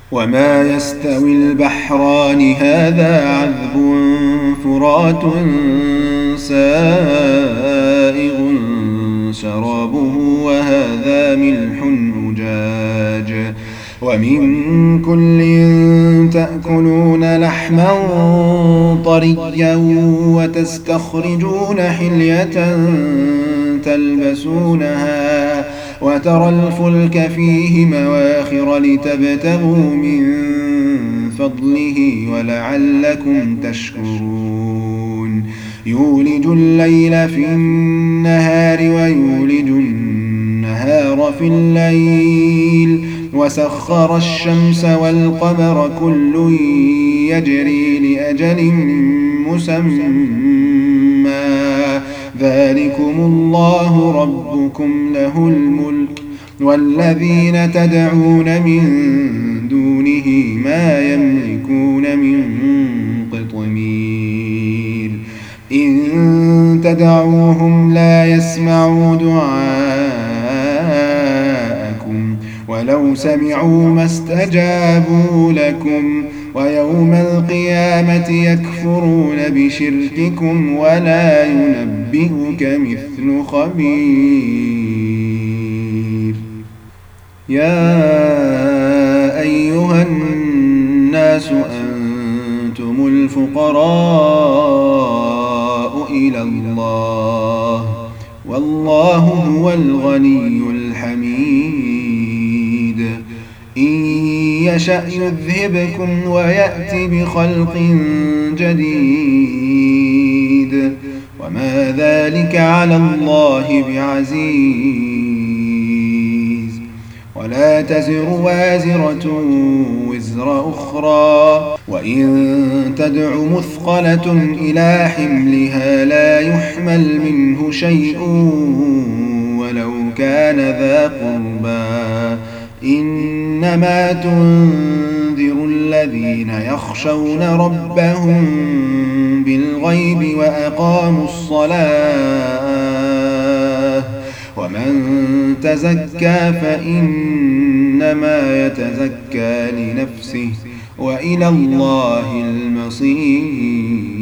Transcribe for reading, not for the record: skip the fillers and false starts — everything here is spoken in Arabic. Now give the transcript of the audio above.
وما يستوي البحران هذا عذب فرات سائغ شرابه وهذا ملح أجاج ومن كل تأكلون لحما طريا وتستخرجون حلية تلبسونها وترى الفلك فيه مواخر لتبتغوا من فضله ولعلكم تشكرون يولج الليل في النهار ويولج النهار في الليل وسخر الشمس والقمر كل يجري لأجل مسمى ذلكم الله ربكم له الملك والذين تدعون من دونه ما يملكون من قطمير إن تدعوهم لا يسمعوا دعاءكم ولو سمعوا ما استجابوا لكم ويوم القيامة يكفرون بشرككم ولا ينبئك مثل خبير يا أيها الناس أنتم الفقراء إلى الله والله هو الغني الحميد إن يشأ يذهبكم ويأتي بخلق جديد وما ذلك على الله بعزيز ولا تزر وازرة وزر أخرى وإن تدع مثقلة إلى حملها لا يحمل منه شيء ولو كان ذا قربى إنما تنذر الذين يخشون ربهم بالغيب وأقاموا الصلاة ومن تزكى فإنما يتزكى لنفسه وإلى الله المصير